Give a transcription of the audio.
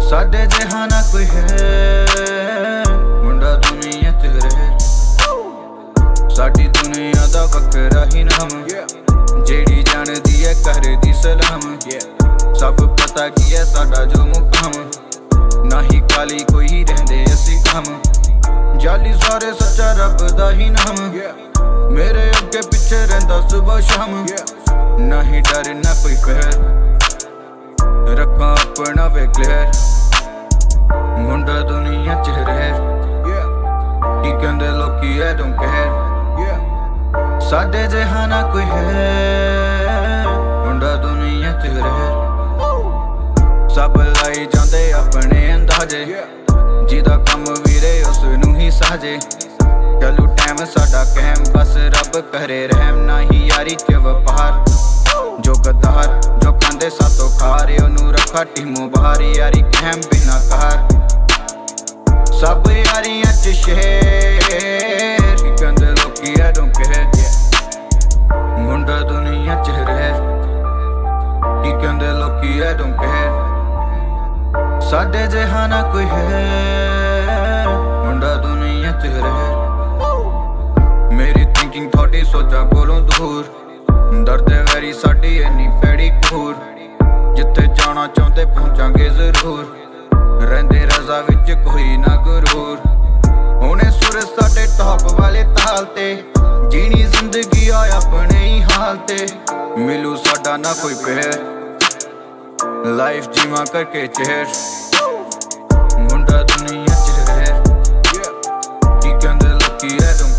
साडे जिहा ना कोई है मुंडा दुनिया च रहे साडी दुनिया दा वखरा ही नाम जेड़ी जानदी है घर दी सलाम सब पता की है साडा जो मुकाम ना ही काली कोई रहंदे असी काम जाली सारे सच्चा रब दा ही नाम मेरे अगे पिछे रहंदा सुबह शाम ना ही डर ना कोई कहर रखा अपना वे क्लियर मुंडा दुनिया च रहे की कहंदे लोकी I don't care साडे जिहा ना कोई है मुंडा दुनिया च रहे सब लाई जांदे अपने अंदाजे जिदा कम वीरे उस नूं ही साजे चलू टाइम साडा कहम बस रब करे रहम ना ही यारी च वपार जो गद्दार जो खांदे सातों खारे ओनू रखा टीमों बाहर यारी कहम बिना कार सब यारियां च शेर की कहंदे लोकी I don't care मुंडा दुनिया च रहे की कहंदे लोकी I don't care साडे जिहा ना कोई है मुंडा दुनिया च रहे मेरी थिंकिंग थोड़ी सोचा कोलों दूर डरदे वैरी साडी इन्नी पैड़ी कूर जिथे जाना चाहते पहुंचांगे जरूर रहंदे रजा विच कोई ना गुरूर हुणे सुर साडे टॉप वाले ताल ते जीनी जिंदगी आ अपने ही हाल ते मिलू साडा ना कोई पेर लाइफ जीवा करके चेहर मुंडा दुनिया च रहे की कहंदे लोकी I don't